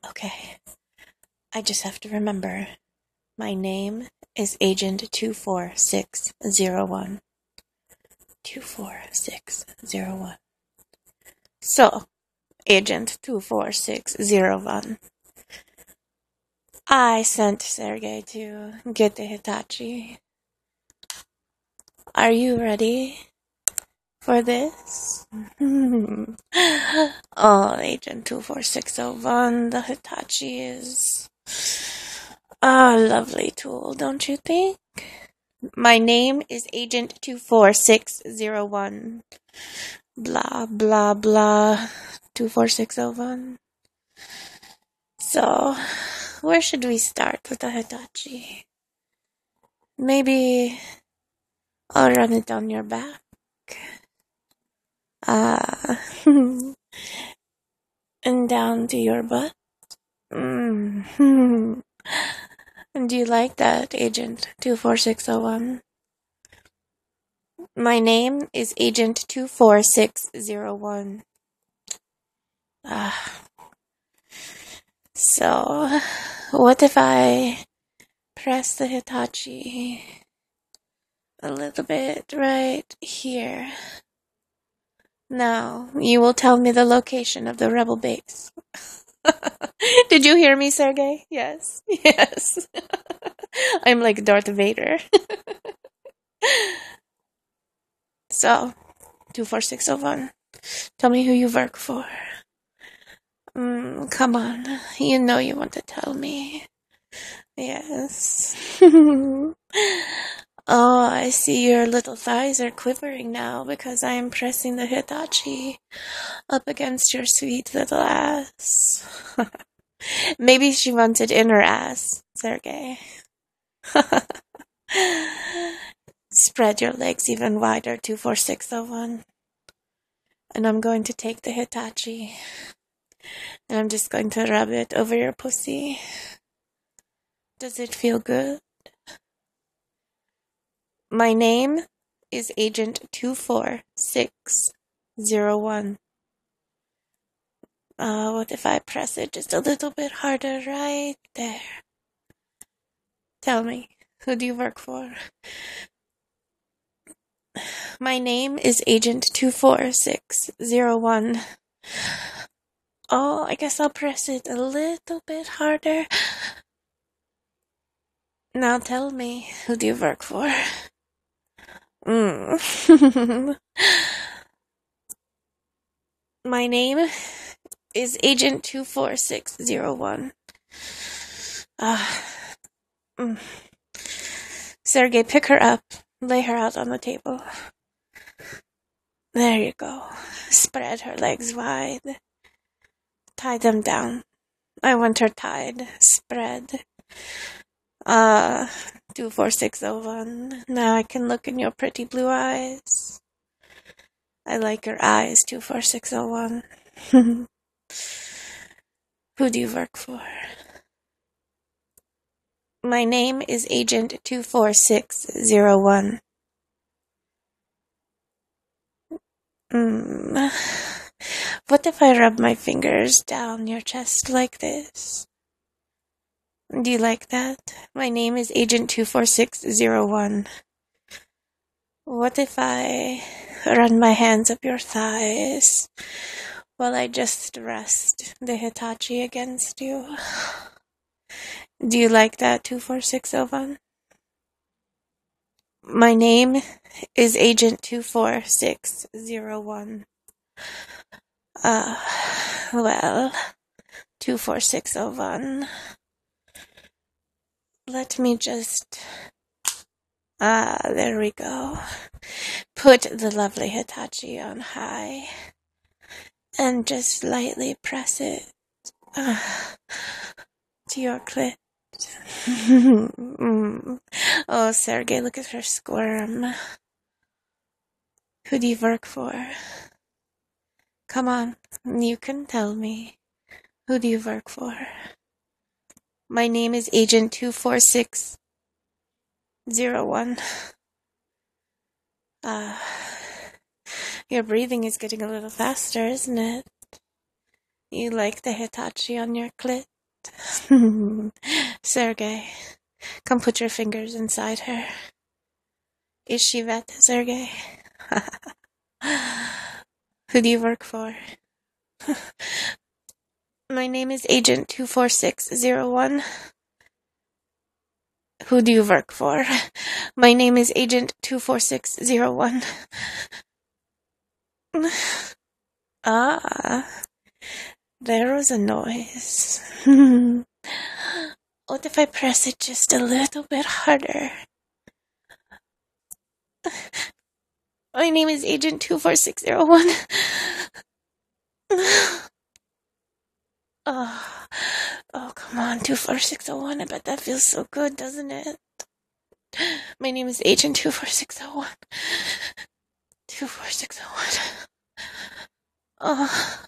Okay, I just have to remember. My name is Agent 24601. 24601. So, Agent 24601. I sent Sergey to get the Hitachi. Are you ready for this? Oh, Agent 24601, the Hitachi is a lovely tool, don't you think? My name is Agent 24601. Blah, blah, blah. 24601. So, where should we start with the Hitachi? Maybe I'll run it down your back. And down to your butt. Do you like that, Agent 24601? My name is Agent 24601. So, what if I press the Hitachi a little bit right here? Now, you will tell me the location of the rebel base. Did you hear me, Sergey? Yes. Yes. I'm like Darth Vader. So, 24601, tell me who you work for. Come on. You know you want to tell me. Yes. Oh, I see your little thighs are quivering now because I am pressing the Hitachi up against your sweet little ass. Maybe she wants it in her ass, Sergey. Spread your legs even wider, 24601. And I'm going to take the Hitachi. And I'm just going to rub it over your pussy. Does it feel good? My name is Agent 24601. What if I press it just a little bit harder right there? Tell me, who do you work for? My name is Agent 24601. Oh, I guess I'll press it a little bit harder. Now tell me, who do you work for? My name is Agent 24601. Sergey, pick her up. Lay her out on the table. There you go. Spread her legs wide. Tie them down. I want her tied. Spread. 24601. Now I can look in your pretty blue eyes. I like your eyes, 24601. Who do you work for? My name is Agent 24601. What if I rub my fingers down your chest like this? Do you like that? My name is Agent 24601. What if I run my hands up your thighs while I just rest the Hitachi against you? Do you like that, 24601? My name is Agent 24601. Well, 24601. Let me just... there we go. Put the lovely Hitachi on high. And just lightly press it to your clit. Oh, Sergey, look at her squirm. Who do you work for? Come on, you can tell me. Who do you work for? My name is Agent 24601. Your breathing is getting a little faster, isn't it? You like the Hitachi on your clit? Sergey, come put your fingers inside her. Is she wet, Sergey? Who do you work for? My name is Agent 24601. Who do you work for? My name is Agent 24601. Ah, there was a noise. What if I press it just a little bit harder? My name is Agent 24601. Oh, come on, 24601. I bet that feels so good, doesn't it? My name is Agent 24601. 24601. Oh.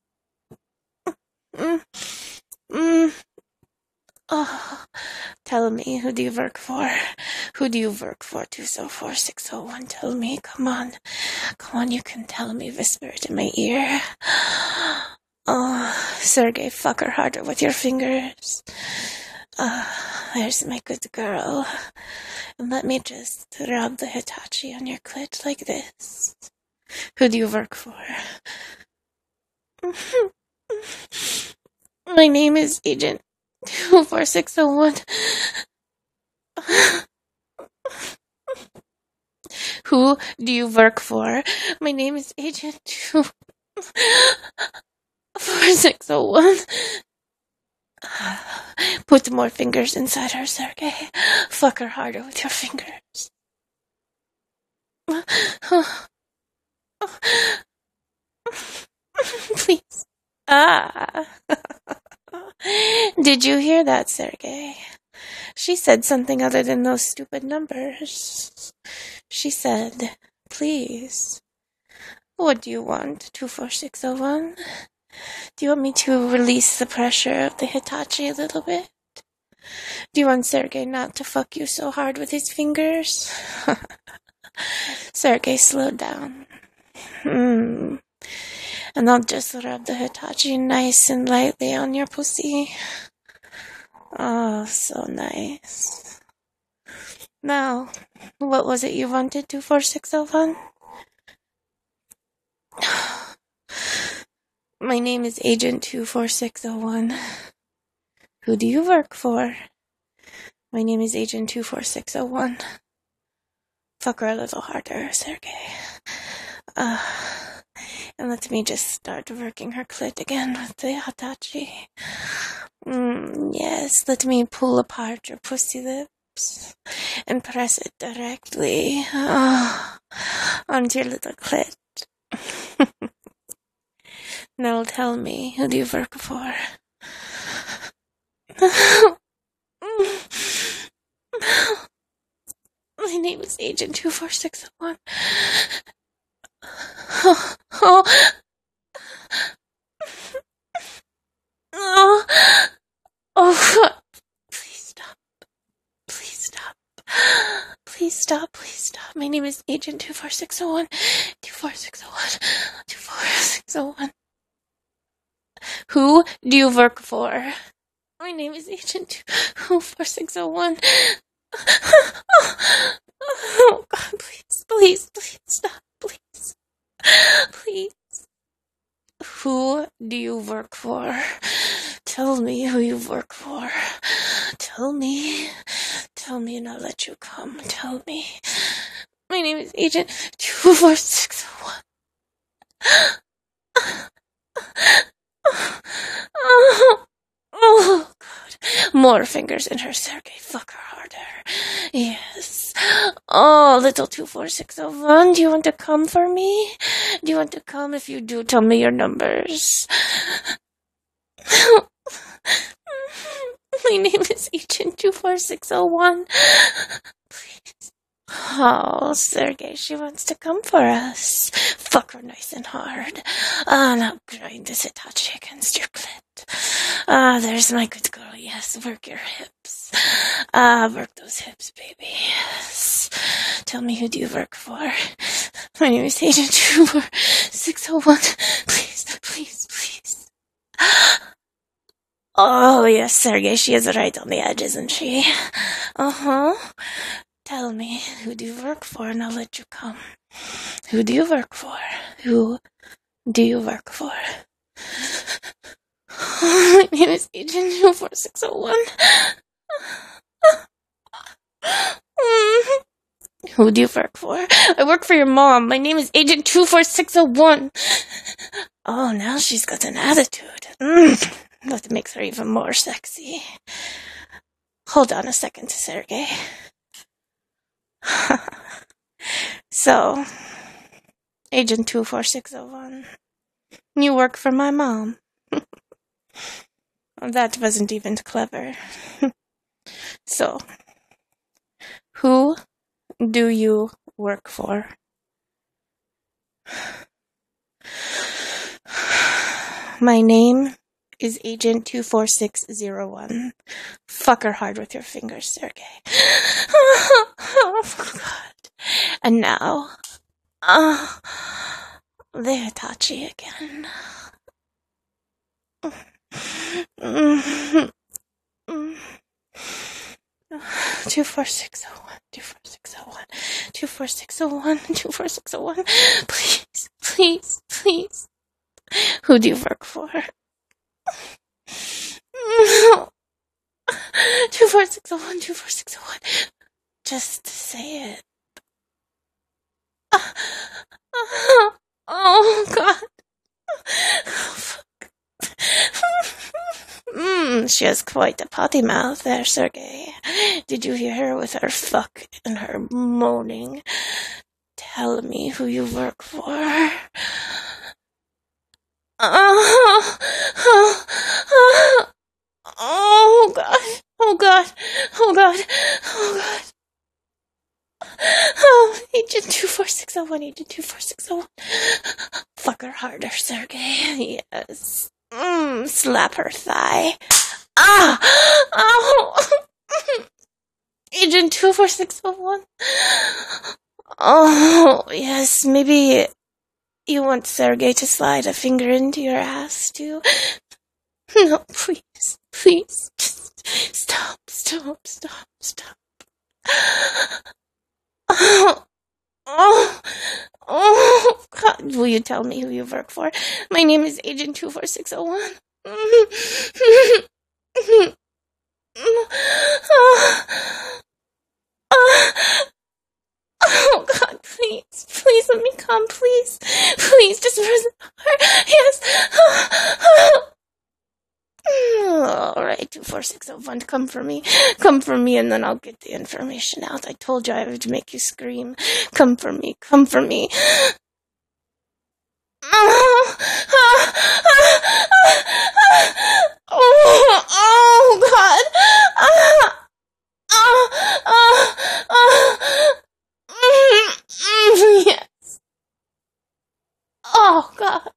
Oh. Tell me, who do you work for? Who do you work for, 24601? Tell me, come on. Come on, you can tell me, whisper it in my ear. Oh, Sergey, fuck her harder with your fingers. There's my good girl. And let me just rub the Hitachi on your clit like this. Who do you work for? My name is Agent 24601. Who do you work for? My name is Agent 24601. Put more fingers inside her, Sergey. Fuck her harder with your fingers. Please. Did you hear that, Sergey? She said something other than those stupid numbers. She said, please. What do you want, 24601? Do you want me to release the pressure of the Hitachi a little bit? Do you want Sergey not to fuck you so hard with his fingers? Sergey, slow down. And I'll just rub the Hitachi nice and lightly on your pussy. Oh, so nice. Now, what was it you wanted, 24601? My name is Agent 24601. Who do you work for? My name is Agent 24601. Fuck her a little harder, Sergey. And let me just start working her clit again with the Hitachi. Yes, let me pull apart your pussy lips and press it directly onto your little clit. Now tell me, who do you work for? My name is Agent 24601. Oh, please stop. Please stop. Please stop. Please stop. My name is Agent 24601. 24601. 24601. Who do you work for? My name is Agent 24601. Oh, God, please stop, please. Please. Who do you work for? Tell me who you work for. Tell me and I'll let you come. Tell me. My name is Agent 24601. Oh, God. More fingers in her, Sergey. Fuck her harder. Yes. Oh, little 24601, do you want to come for me? Do you want to come? If you do, tell me your numbers. My name is Agent 24601. Please. Oh, Sergey, she wants to come for us. Fuck her nice and hard. Now grind this Hitachi against your clit. There's my good girl. Yes, work your hips. Work those hips, baby. Yes. Tell me, who do you work for? My name is Agent 24601. Please. Oh, yes, Sergey, she is right on the edge, isn't she? Uh-huh. Tell me, who do you work for, and I'll let you come. Who do you work for? Who do you work for? My name is Agent 24601. Who do you work for? I work for your mom. My name is Agent 24601. Oh, now she's got an attitude. That makes her even more sexy. Hold on a second, Sergey. So, Agent 24601, you work for my mom. That wasn't even clever. So, who do you work for? My name is Agent 24601. Fuck her hard with your fingers, Sergey. Oh, God. And now, the Hitachi again. 24601, 24601, 24601, 24601. Please, please, please. Who do you work for? 24601, 24601. Just say it. Oh, God. Oh, fuck. She has quite a potty mouth there, Sergey. Did you hear her with her fuck and her moaning? Tell me who you work for. Oh, God. Oh, God. Oh, God. Oh, God. Oh, Agent 24601, Agent 24601. Fuck her harder, Sergey. Yes. Slap her thigh. Ah! Oh! Agent 24601. Oh, yes, maybe you want Sergey to slide a finger into your ass, too? No, please, please. Stop, stop, stop, stop. Oh, God. Will you tell me who you work for? My name is Agent 24601. Oh, God, please. Please let me come, please. Please, just press it hard. Yes. All right, 24601, come for me. Come for me, and then I'll get the information out. I told you I would make you scream. Come for me. Come for me. Oh, God. Yes. Oh, God.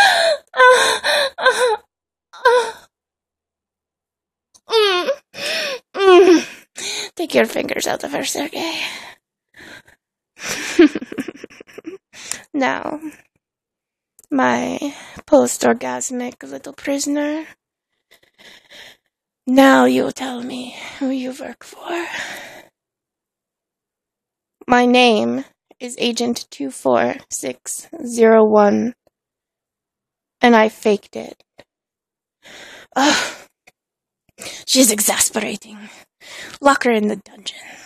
Take your fingers out of her, Sergey. Now, my post-orgasmic little prisoner, now you'll tell me who you work for. My name is Agent 24601, and I faked it. Ugh. She's exasperating. Lock her in the dungeon.